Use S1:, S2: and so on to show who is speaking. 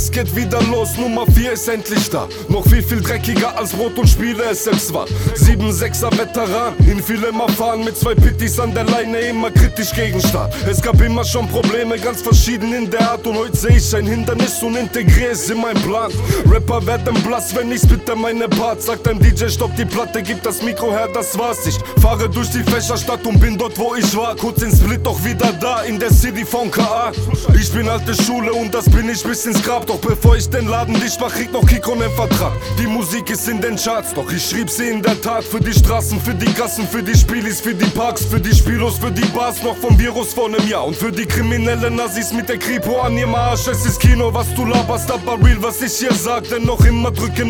S1: es geht wieder los, Nummer 4 ist endlich da. Noch viel dreckiger als Brot und Spiele es selbst war. 7-6er Veteran, in vielem erfahren, mit 2 Pittis an der Leine, immer kritisch gegen Start. Es gab immer schon Probleme, ganz verschieden in der Art, und heute seh ich ein Hindernis und integriere es in meinen Plan. Rapper werden blass, wenn ich spitte meine Parts. Sagt ein DJ, stopp die Platte, gib das Mikro her, das war's. Ich fahre durch die Fächerstadt und bin dort, wo ich war. Kurz in Split, doch wieder da, in der City von KA. Ich bin alte Schule und das bin ich bis ins Grab. Doch bevor ich den Laden dicht mach, kriegt noch Kiko nen Vertrag. Die Musik ist in den Charts, doch ich schrieb sie in der Tat. Für die Straßen, für die Gassen, für die Spielis, für die Parks, für die Spielos, für die Bars, noch vom Virus vor nem Jahr. Und für die kriminellen Nazis mit der Kripo an ihrem Arsch. Es ist Kino, was du laberst, aber real, was ich hier sag. Denn noch immer drücken